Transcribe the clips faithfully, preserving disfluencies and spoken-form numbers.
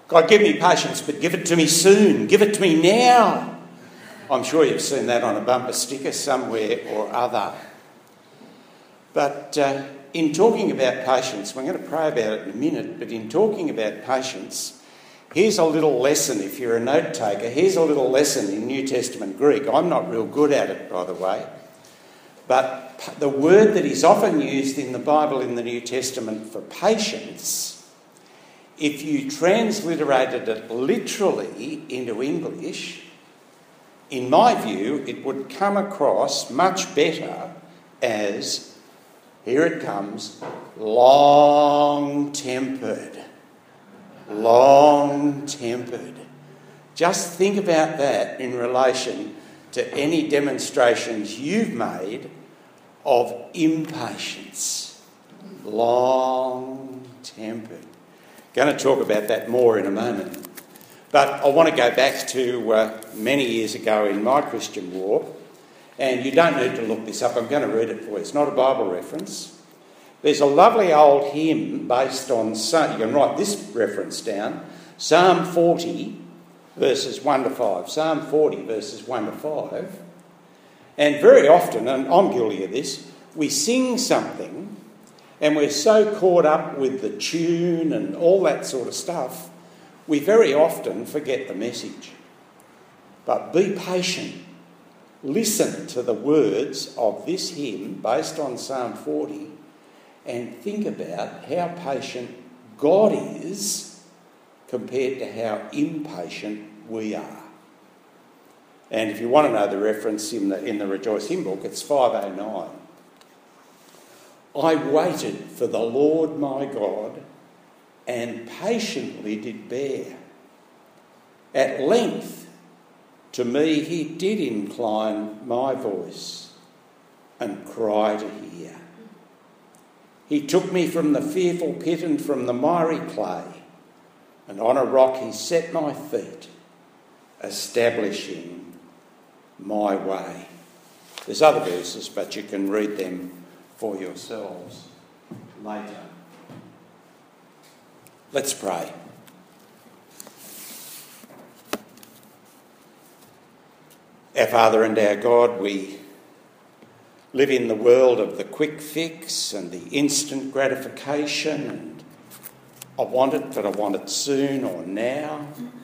God, give me patience, but give it to me soon. Give it to me now. I'm sure you've seen that on a bumper sticker somewhere or other. But uh, in talking about patience, we're going to pray about it in a minute, but in talking about patience, here's a little lesson if you're a note taker. Here's a little lesson in New Testament Greek. I'm not real good at it, by the way. But the word that is often used in the Bible in the New Testament for patience, if you transliterated it literally into English, in my view, it would come across much better as, here it comes, long-tempered. Long-tempered. Just think about that in relation to any demonstrations you've made of impatience. Long-tempered. Going to talk about that more in a moment. But I want to go back to uh, many years ago in my Christian walk, and you don't need to look this up. I'm going to read it for you. It's not a Bible reference. There's a lovely old hymn based on, you can write this reference down, Psalm forty, verses one to five. Psalm forty, verses one to five. And very often, and I'm guilty of this, we sing something and we're so caught up with the tune and all that sort of stuff, we very often forget the message. But be patient. Listen to the words of this hymn based on Psalm forty and think about how patient God is compared to how impatient we are. And if you want to know the reference in the, in the Rejoice hymn book, it's five oh nine. I waited for the Lord my God and patiently did bear. At length to me he did incline my voice and cry to hear. He took me from the fearful pit and from the miry clay, and on a rock he set my feet, establishing my way. There's other verses, but you can read them for yourselves later. Let's pray. Our Father and our God, we live in the world of the quick fix and the instant gratification, and I want it, but I want it soon or now.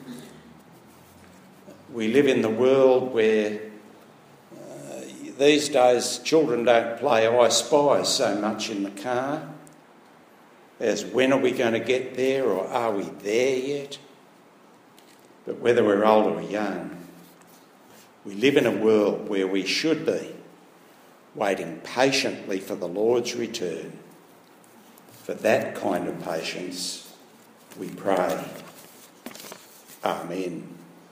We live in the world where uh, these days children don't play I Spy so much in the car as when are we going to get there, or are we there yet? But whether we're old or young, we live in a world where we should be waiting patiently for the Lord's return. For that kind of patience, we pray. Amen.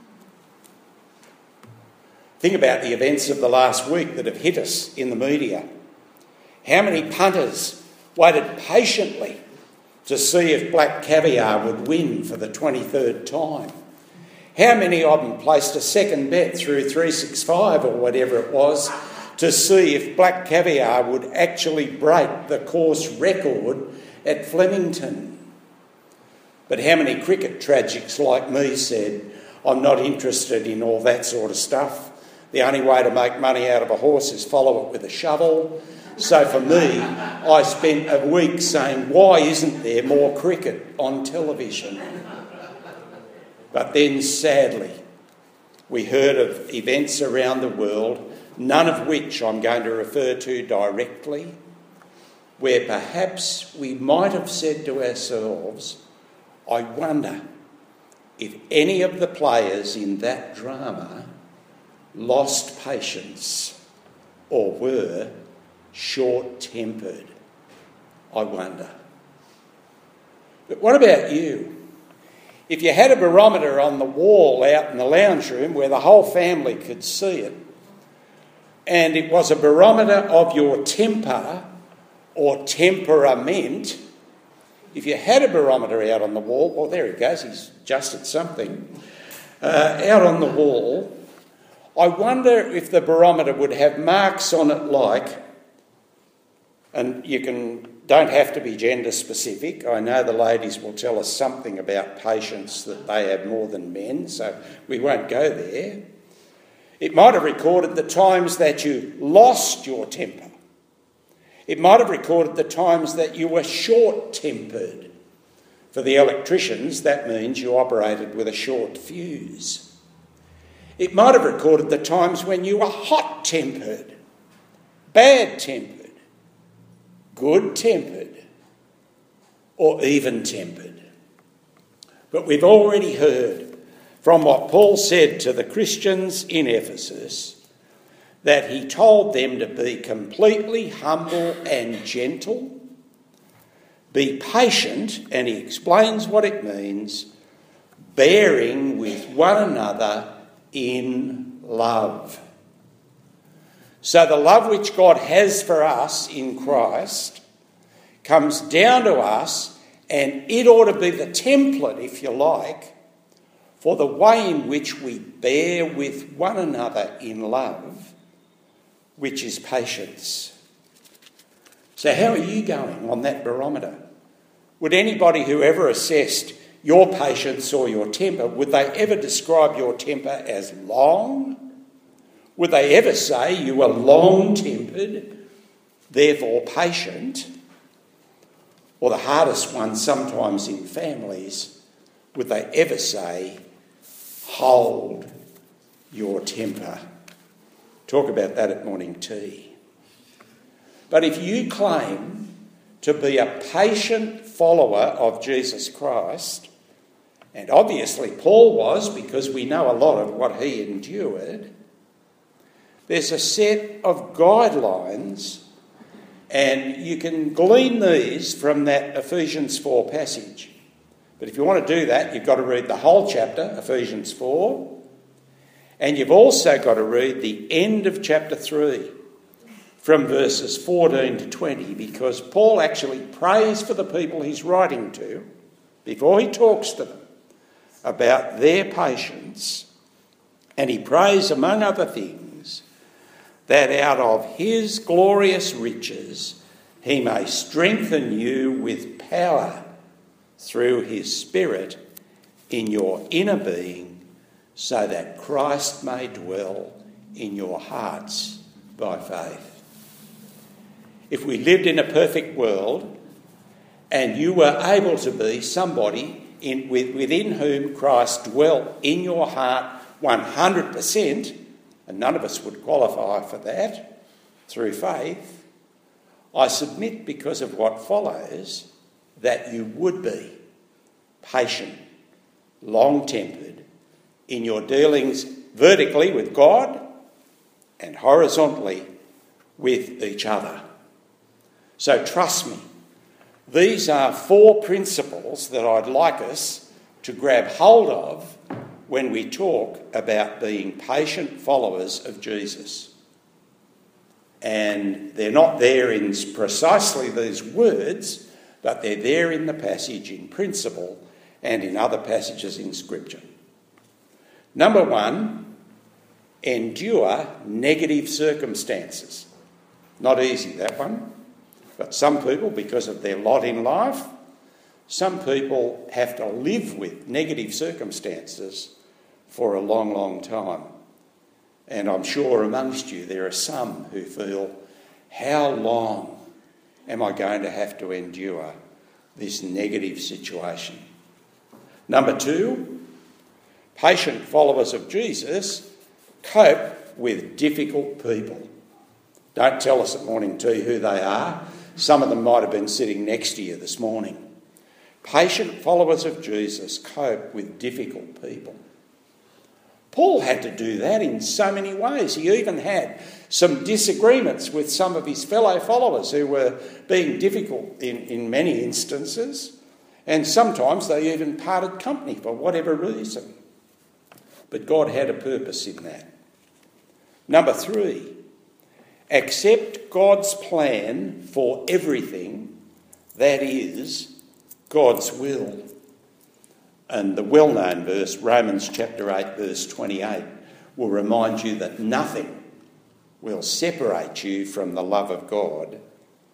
Think about the events of the last week that have hit us in the media. How many punters waited patiently to see if Black Caviar would win for the twenty-third time? How many of them placed a second bet through three sixty-five or whatever it was to see if Black Caviar would actually break the course record at Flemington? But how many cricket tragics like me said, I'm not interested in all that sort of stuff. The only way to make money out of a horse is follow it with a shovel. So for me, I spent a week saying, why isn't there more cricket on television? But then, sadly, we heard of events around the world, none of which I'm going to refer to directly, where perhaps we might have said to ourselves, I wonder if any of the players in that drama lost patience or were short-tempered. I wonder. But what about you? If you had a barometer on the wall out in the lounge room where the whole family could see it, and it was a barometer of your temper or temperament, if you had a barometer out on the wall, well, there he goes, he's adjusted something, uh, out on the wall, I wonder if the barometer would have marks on it like And you can don't have to be gender specific. I know the ladies will tell us something about patience that they have more than men, so we won't go there. It might have recorded the times that you lost your temper. It might have recorded the times that you were short-tempered. For the electricians, that means you operated with a short fuse. It might have recorded the times when you were hot-tempered, bad-tempered, good-tempered, or even-tempered. But we've already heard from what Paul said to the Christians in Ephesus that he told them to be completely humble and gentle, be patient, and he explains what it means, bearing with one another in love. So the love which God has for us in Christ comes down to us, and it ought to be the template, if you like, for the way in which we bear with one another in love, which is patience. So how are you going on that barometer? Would anybody who ever assessed your patience or your temper, would they ever describe your temper as long? Would they ever say you were long-tempered, therefore patient? Or the hardest one sometimes in families, would they ever say, hold your temper? Talk about that at morning tea. But if you claim to be a patient follower of Jesus Christ, and obviously Paul was, because we know a lot of what he endured, there's a set of guidelines, and you can glean these from that Ephesians four passage. But if you want to do that, you've got to read the whole chapter, Ephesians four, and you've also got to read the end of chapter three, from verses fourteen to twenty, because Paul actually prays for the people he's writing to, before he talks to them, about their patience, and he prays, among other things, that out of his glorious riches he may strengthen you with power through his Spirit in your inner being, so that Christ may dwell in your hearts by faith. If we lived in a perfect world and you were able to be somebody in, with, within whom Christ dwelt in your heart one hundred percent, and none of us would qualify for that through faith, I submit, because of what follows, that you would be patient, long-tempered in your dealings vertically with God and horizontally with each other. So trust me, these are four principles that I'd like us to grab hold of when we talk about being patient followers of Jesus. And they're not there in precisely these words, but they're there in the passage in principle and in other passages in Scripture. Number one, endure negative circumstances. Not easy, that one. But some people, because of their lot in life, some people have to live with negative circumstances for a long, long time. And I'm sure amongst you there are some who feel, how long am I going to have to endure this negative situation? Number two, patient followers of Jesus cope with difficult people. Don't tell us at morning tea who they are. Some of them might have been sitting next to you this morning. Patient followers of Jesus cope with difficult people. Paul had to do that in so many ways. He even had some disagreements with some of his fellow followers who were being difficult in, in many instances, and sometimes they even parted company for whatever reason. But God had a purpose in that. Number three, accept God's plan for everything, that is, God's will. And the well-known verse, Romans chapter eight, verse twenty-eight, will remind you that nothing will separate you from the love of God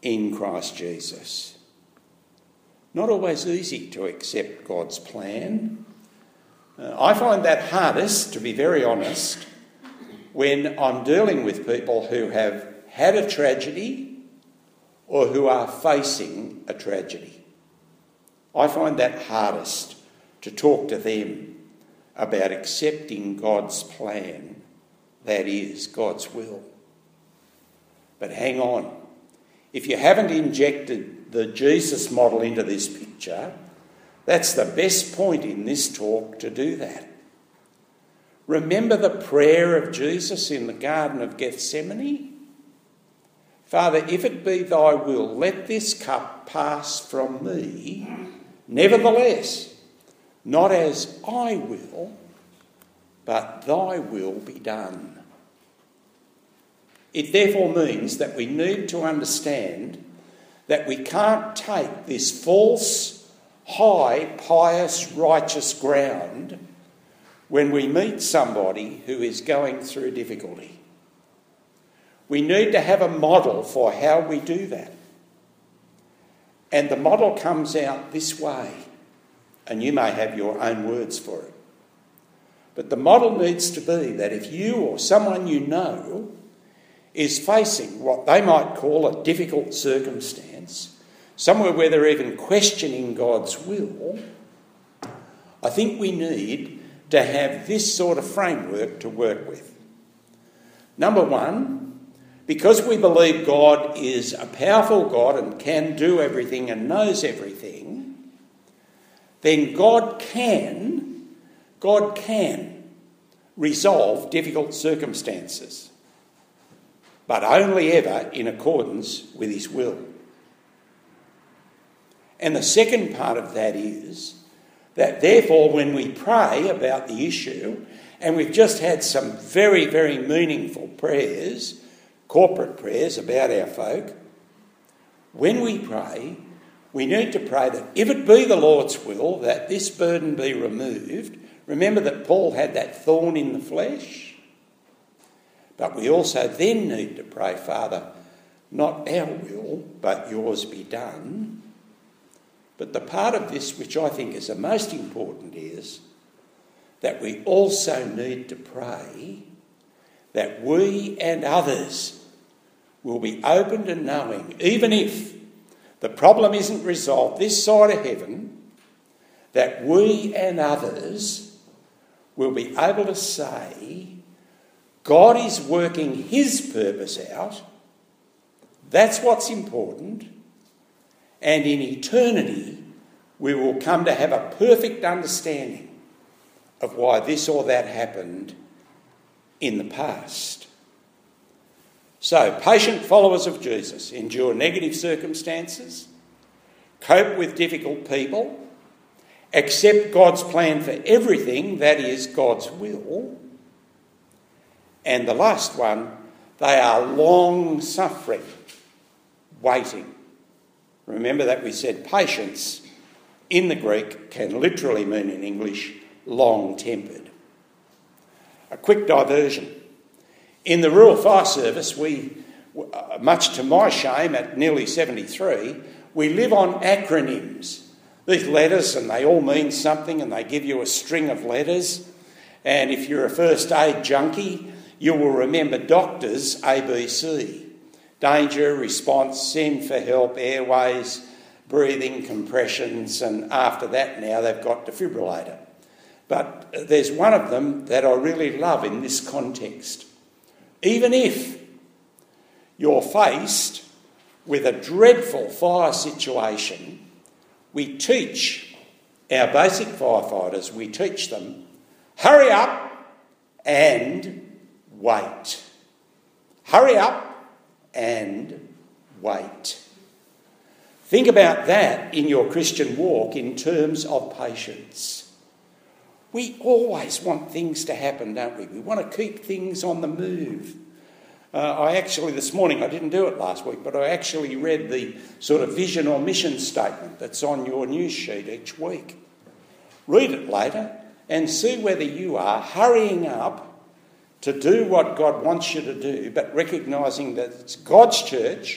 in Christ Jesus. Not always easy to accept God's plan. Uh, I find that hardest, to be very honest, when I'm dealing with people who have had a tragedy or who are facing a tragedy. I find that hardest to talk to them about accepting God's plan, that is, God's will. But hang on. If you haven't injected the Jesus model into this picture, that's the best point in this talk to do that. Remember the prayer of Jesus in the Garden of Gethsemane? Father, if it be thy will, let this cup pass from me. Nevertheless, not as I will, but thy will be done. It therefore means that we need to understand that we can't take this false, high, pious, righteous ground when we meet somebody who is going through difficulty. We need to have a model for how we do that. And the model comes out this way, and you may have your own words for it. But the model needs to be that if you or someone you know is facing what they might call a difficult circumstance, somewhere where they're even questioning God's will, I think we need to have this sort of framework to work with. Number one, because we believe God is a powerful God and can do everything and knows everything, then God can, God can resolve difficult circumstances, but only ever in accordance with his will. And the second part of that is that therefore when we pray about the issue, and we've just had some very, very meaningful prayers, corporate prayers about our folk, when we pray, we need to pray that if it be the Lord's will that this burden be removed. Remember that Paul had that thorn in the flesh. But we also then need to pray, Father, not our will, but yours be done. But the part of this which I think is the most important is that we also need to pray that we and others will be open to knowing, even if the problem isn't resolved this side of heaven, that we and others will be able to say, God is working his purpose out. That's what's important. And in eternity, we will come to have a perfect understanding of why this or that happened in the past. So, patient followers of Jesus endure negative circumstances, cope with difficult people, accept God's plan for everything, that is God's will. And the last one, they are long-suffering, waiting. Remember that we said patience in the Greek can literally mean in English long-tempered. A quick diversion. In the Rural Fire Service, we, much to my shame at nearly seventy-three, we live on acronyms. These letters, and they all mean something, and they give you a string of letters. And if you're a first aid junkie, you will remember doctors A B C. Danger, response, send for help, airways, breathing, compressions, and after that now they've got defibrillator. But there's one of them that I really love in this context. Even if you're faced with a dreadful fire situation, we teach our basic firefighters, we teach them, hurry up and wait. Hurry up and wait. Think about that in your Christian walk in terms of patience. We always want things to happen, don't we? We want to keep things on the move. Uh, I actually, this morning, I didn't do it last week, but I actually read the sort of vision or mission statement that's on your news sheet each week. Read it later and see whether you are hurrying up to do what God wants you to do, but recognising that it's God's church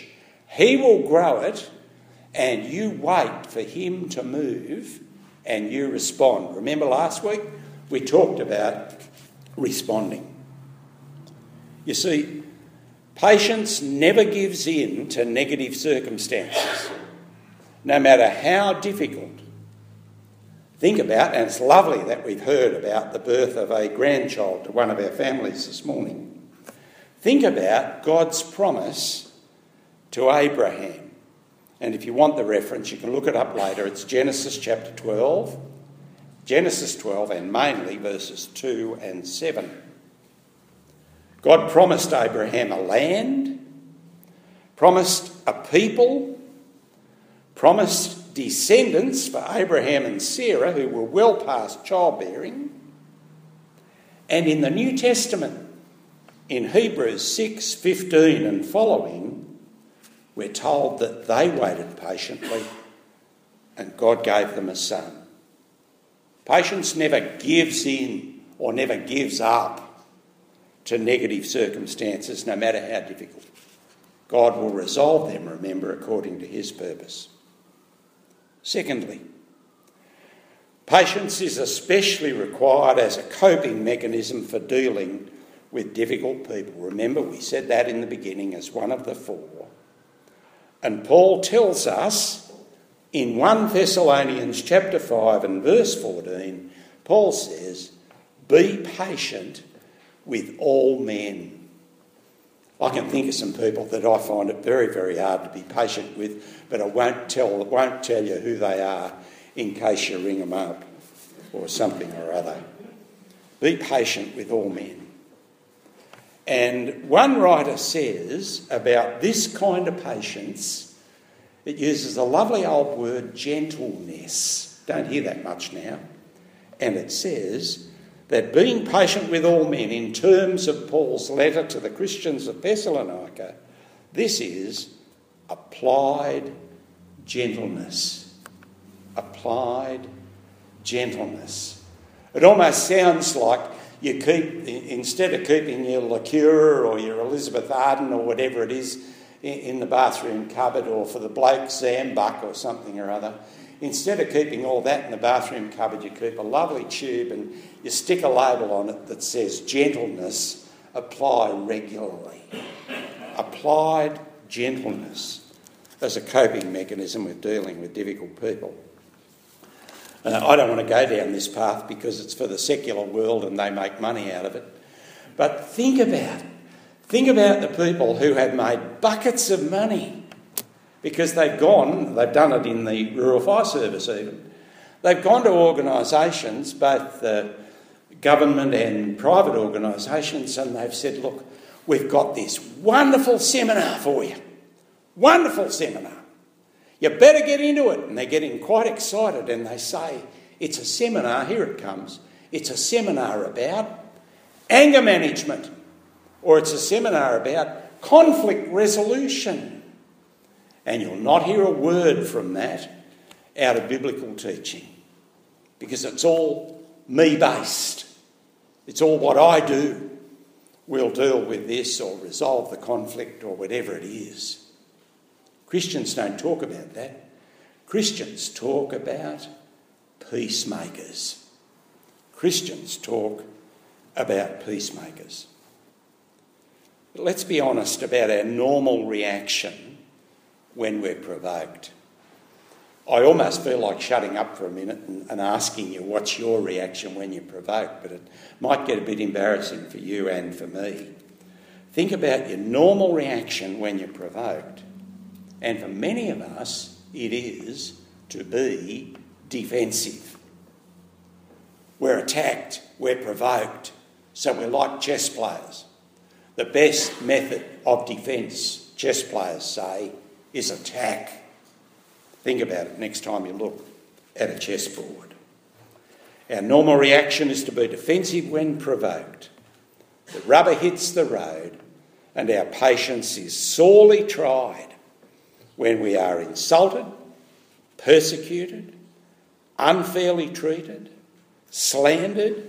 He will grow it, and you wait for him to move and you respond. Remember last week we talked about responding. You see, patience never gives in to negative circumstances, no matter how difficult. Think about, and it's lovely that we've heard about the birth of a grandchild to one of our families this morning. Think about God's promise to Abraham. And if you want the reference, you can look it up later. It's Genesis chapter twelve. Genesis twelve, and mainly verses two and seven. God promised Abraham a land, promised a people, promised descendants for Abraham and Sarah, who were well past childbearing. And in the New Testament, in Hebrews six fifteen and following, we're told that they waited patiently and God gave them a son. Patience never gives in or never gives up to negative circumstances, no matter how difficult. God will resolve them, remember, according to his purpose. Secondly, patience is especially required as a coping mechanism for dealing with difficult people. Remember, we said that in the beginning as one of the four. And Paul tells us in First Thessalonians chapter five and verse fourteen, Paul says, be patient with all men. I can think of some people that I find it very, very hard to be patient with, but I won't tell, won't tell you who they are in case you ring them up or something or other. Be patient with all men. And one writer says about this kind of patience, it uses a lovely old word, gentleness. Don't hear that much now. And it says that being patient with all men, in terms of Paul's letter to the Christians of Thessalonica, this is applied gentleness. Applied gentleness. It almost sounds like you keep, instead of keeping your liqueur or your Elizabeth Arden or whatever it is in the bathroom cupboard, or for the bloke Zambuck or something or other, instead of keeping all that in the bathroom cupboard, you keep a lovely tube and you stick a label on it that says gentleness, apply regularly. Applied gentleness as a coping mechanism with dealing with difficult people. Uh, I don't want to go down this path because it's for the secular world and they make money out of it. But think about it. Think about the people who have made buckets of money because they've gone, they've done it in the Rural Fire Service even. They've gone to organisations, both the government and private organisations, and they've said, look, we've got this wonderful seminar for you. Wonderful seminar. You better get into it. And they're getting quite excited and they say, it's a seminar, here it comes, it's a seminar about anger management, or it's a seminar about conflict resolution. And you'll not hear a word from that out of biblical teaching because it's all me-based. It's all what I do. We'll deal with this or resolve the conflict or whatever it is. Christians don't talk about that. Christians talk about peacemakers. Christians talk about peacemakers. But let's be honest about our normal reaction when we're provoked. I almost feel like shutting up for a minute and, and asking you what's your reaction when you're provoked, but it might get a bit embarrassing for you and for me. Think about your normal reaction when you're provoked. And for many of us, it is to be defensive. We're attacked, we're provoked, so we're like chess players. The best method of defence, chess players say, is attack. Think about it next time you look at a chessboard. Our normal reaction is to be defensive when provoked. The rubber hits the road and our patience is sorely tried when we are insulted, persecuted, unfairly treated, slandered,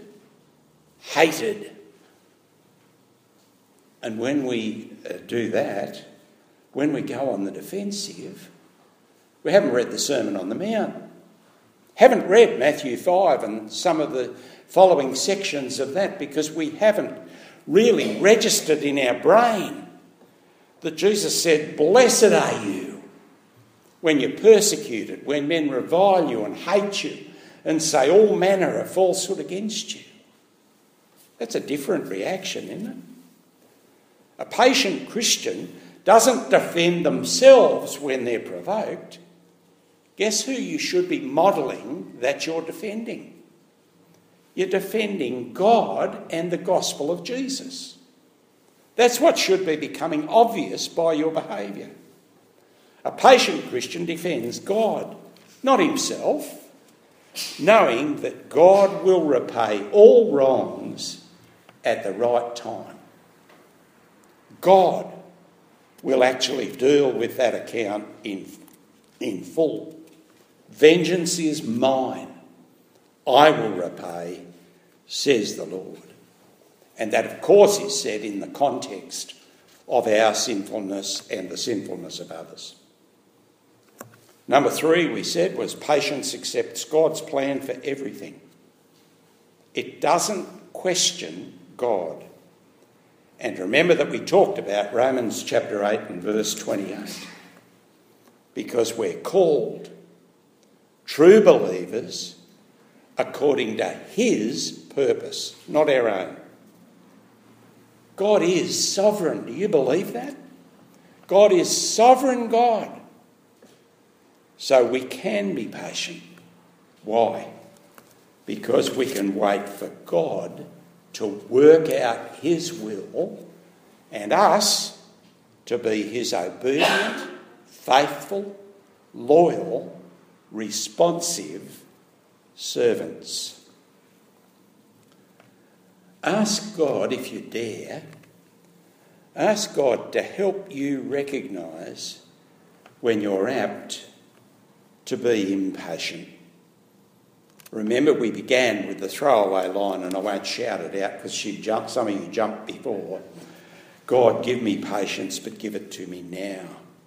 hated. And when we uh, do that, when we go on the defensive, we haven't read the Sermon on the Mount, haven't read Matthew five and some of the following sections of that, because we haven't really registered in our brain that Jesus said, "Blessed are you when you're persecuted, when men revile you and hate you and say all manner of falsehood against you." That's a different reaction, isn't it? A patient Christian doesn't defend themselves when they're provoked. Guess who you should be modelling that you're defending? You're defending God and the gospel of Jesus. That's what should be becoming obvious by your behaviour. A patient Christian defends God, not himself, knowing that God will repay all wrongs at the right time. God will actually deal with that account in, in full. Vengeance is mine. I will repay, says the Lord. And that, of course, is said in the context of our sinfulness and the sinfulness of others. Number three, we said, was patience accepts God's plan for everything. It doesn't question God. And remember that we talked about Romans chapter eight and verse twenty-eight. Because we're called true believers according to his purpose, not our own. God is sovereign. Do you believe that? God is sovereign God. So we can be patient. Why? Because we can wait for God to work out his will and us to be his obedient, faithful, loyal, responsive servants. Ask God, if you dare, ask God to help you recognise when you're apt to be impatient. Remember, we began with the throwaway line, and I won't shout it out because she jumped, some of you jumped before. God, give me patience, but give it to me now.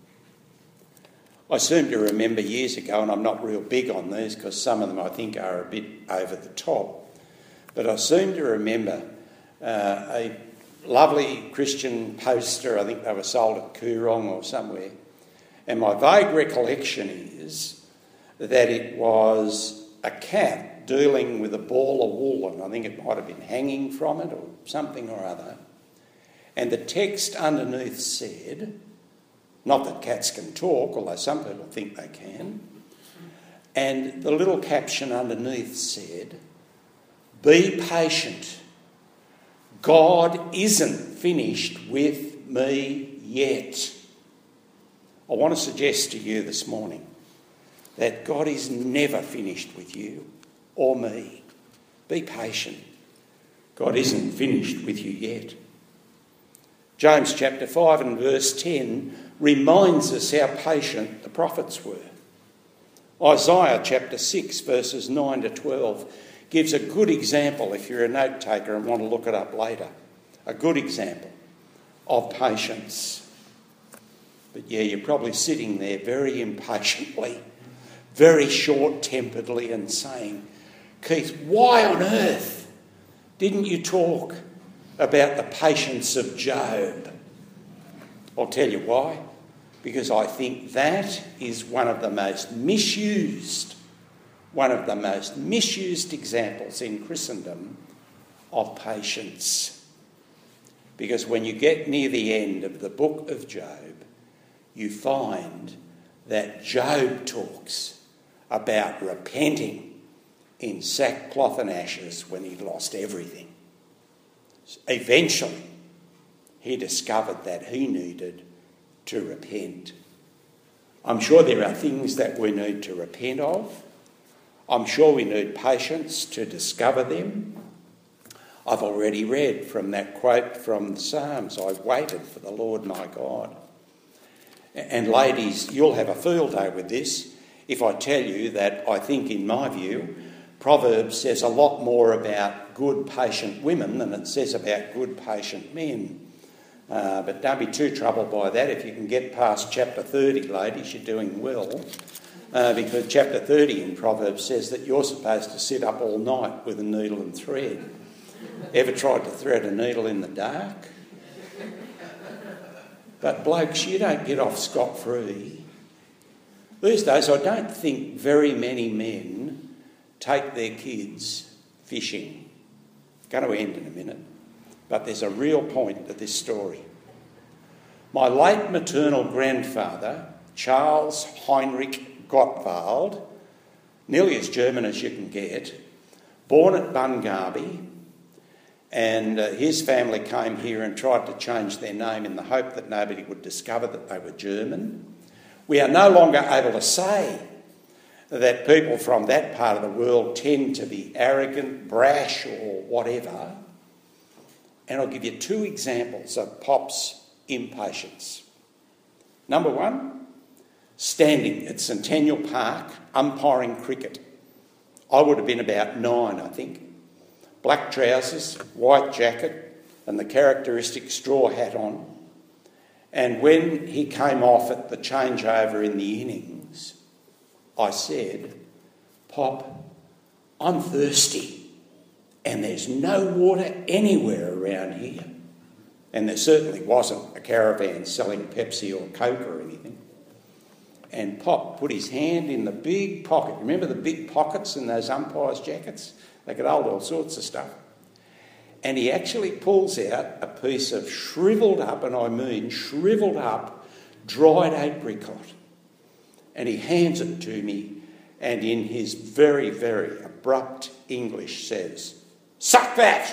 I seem to remember years ago, and I'm not real big on these because some of them I think are a bit over the top, but I seem to remember uh, a lovely Christian poster. I think they were sold at Coorong or somewhere. And my vague recollection is that it was a cat dealing with a ball of wool, and I think it might have been hanging from it or something or other. And the text underneath said, not that cats can talk, although some people think they can, and the little caption underneath said, "Be patient. God isn't finished with me yet." I want to suggest to you this morning that God is never finished with you or me. Be patient. God isn't finished with you yet. James chapter five and verse ten reminds us how patient the prophets were. Isaiah chapter six verses nine to twelve gives a good example, if you're a note taker and want to look it up later, a good example of patience. But yeah, you're probably sitting there very impatiently, very short-temperedly and saying, "Keith, why on earth didn't you talk about the patience of Job?" I'll tell you why. Because I think that is one of the most misused, one of the most misused examples in Christendom of patience. Because when you get near the end of the book of Job, you find that Job talks about repenting in sackcloth and ashes when he'd lost everything. Eventually, he discovered that he needed to repent. I'm sure there are things that we need to repent of. I'm sure we need patience to discover them. I've already read from that quote from the Psalms, "I've waited for the Lord my God." And ladies, you'll have a field day with this if I tell you that I think, in my view, Proverbs says a lot more about good, patient women than it says about good, patient men. Uh, but don't be too troubled by that. If you can get past chapter thirty, ladies, you're doing well. Uh, because chapter thirty in Proverbs says that you're supposed to sit up all night with a needle and thread. Ever tried to thread a needle in the dark? But blokes, you don't get off scot-free. These days I don't think very many men take their kids fishing. It's going to end in a minute. But there's a real point to this story. My late maternal grandfather, Charles Heinrich Gottwald, nearly as German as you can get, born at Bungarby, and uh, his family came here and tried to change their name in the hope that nobody would discover that they were German. We are no longer able to say that people from that part of the world tend to be arrogant, brash or whatever. And I'll give you two examples of Pop's impatience. Number one, standing at Centennial Park umpiring cricket. I would have been about nine, I think. Black trousers, white jacket and the characteristic straw hat on. And when he came off at the changeover in the innings, I said, "Pop, I'm thirsty and there's no water anywhere around here." And there certainly wasn't a caravan selling Pepsi or Coke or anything. And Pop put his hand in the big pocket. Remember the big pockets in those umpires' jackets? They could hold all sorts of stuff. And he actually pulls out a piece of shrivelled up, and I mean shrivelled up, dried apricot. And he hands it to me, and in his very, very abrupt English says, "Suck that!"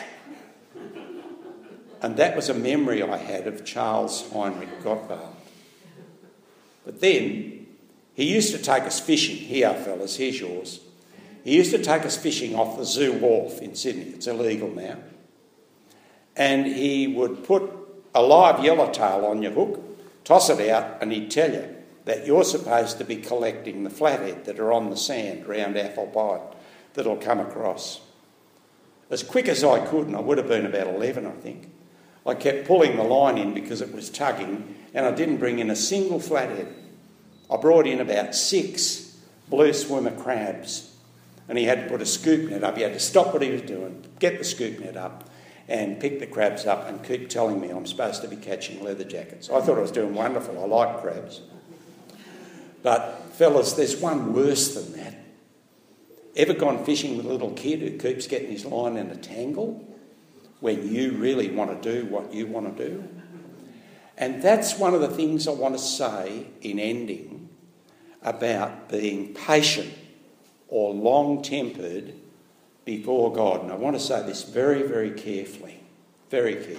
And that was a memory I had of Charles Heinrich Gottwald. But then he used to take us fishing. Here, fellas, here's yours. He used to take us fishing off the Zoo Wharf in Sydney. It's illegal now. And he would put a live yellowtail on your hook, toss it out, and he'd tell you that you're supposed to be collecting the flathead that are on the sand round Athelbite that'll come across. As quick as I could, and I would have been about eleven, I think, I kept pulling the line in because it was tugging, and I didn't bring in a single flathead. I brought in about six blue swimmer crabs, and he had to put a scoop net up. He had to stop what he was doing, get the scoop net up, and pick the crabs up and keep telling me I'm supposed to be catching leather jackets. I thought I was doing wonderful. I like crabs. But, fellas, there's one worse than that. Ever gone fishing with a little kid who keeps getting his line in a tangle when you really want to do what you want to do? And that's one of the things I want to say in ending about being patient or long-tempered before God. And I want to say this very, very carefully, very carefully.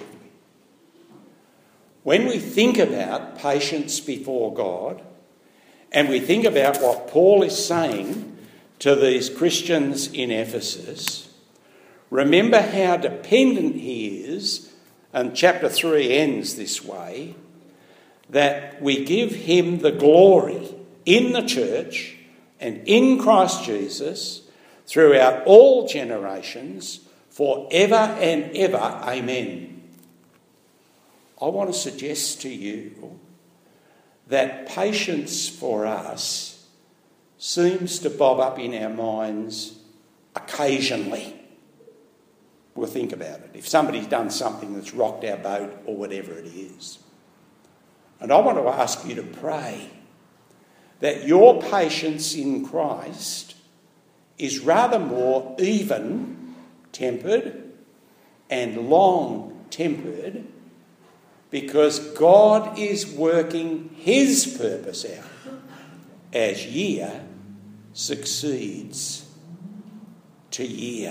When we think about patience before God, and we think about what Paul is saying to these Christians in Ephesus, remember how dependent he is, and chapter three ends this way, that we give him the glory in the church and in Christ Jesus throughout all generations, forever and ever. Amen. I want to suggest to you that patience for us seems to bob up in our minds occasionally. We'll think about it. If somebody's done something that's rocked our boat or whatever it is. And I want to ask you to pray that your patience in Christ is rather more even-tempered and long-tempered, because God is working his purpose out as year succeeds to year.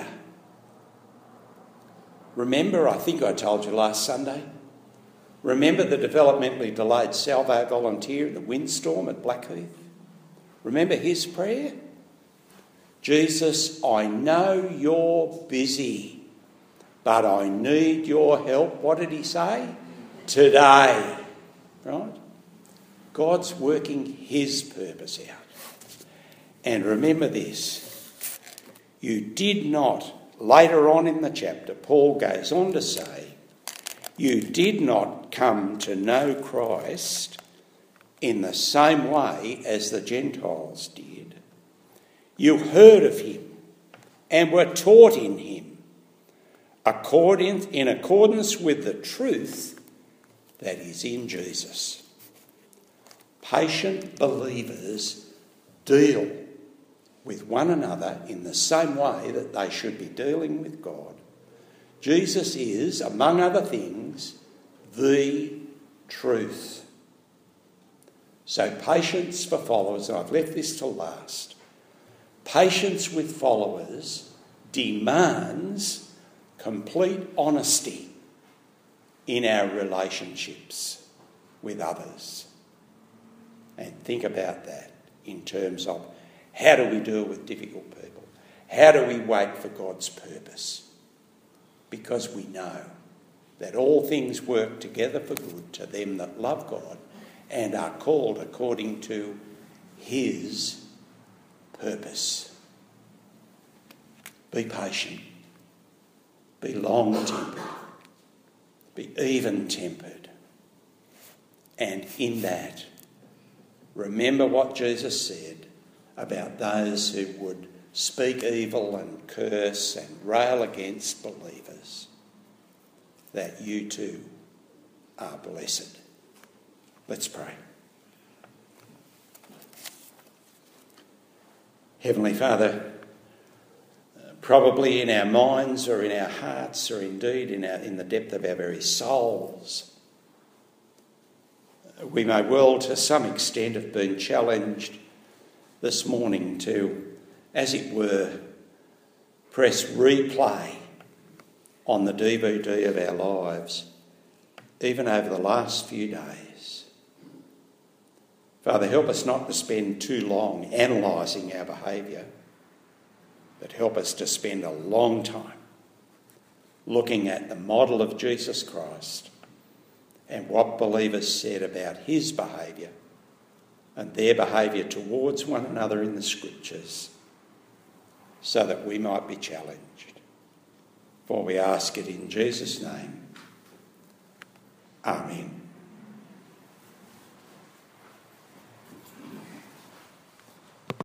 Remember, I think I told you last Sunday, remember the developmentally delayed salvo volunteer in the windstorm at Blackheath? Remember his prayer? Jesus, I know you're busy, but I need your help. What did he say? Today. Right? God's working his purpose out. And remember this, you did not, later on in the chapter, Paul goes on to say, You did not come to know Christ in the same way as the Gentiles did. You heard of him and were taught in him, according, in accordance with the truth that is in Jesus. Patient believers deal with one another in the same way that they should be dealing with God. Jesus is, among other things, the truth. So patience for followers, and I've left this till last. Patience with followers demands complete honesty in our relationships with others. And think about that in terms of how do we deal with difficult people? How do we wait for God's purpose? Because we know that all things work together for good to them that love God and are called according to his purpose. Be patient. Be long-tempered. Be even-tempered. And in that, remember what Jesus said about those who would speak evil and curse and rail against believers, that you too are blessed. Let's pray. Heavenly Father, probably in our minds or in our hearts or indeed in, our, in the depth of our very souls, we may well to some extent have been challenged this morning to, as it were, press replay on the D V D of our lives, even over the last few days. Father, help us not to spend too long analysing our behaviour, but help us to spend a long time looking at the model of Jesus Christ and what believers said about his behaviour and their behaviour towards one another in the Scriptures, so that we might be challenged. For we ask it in Jesus' name. Amen.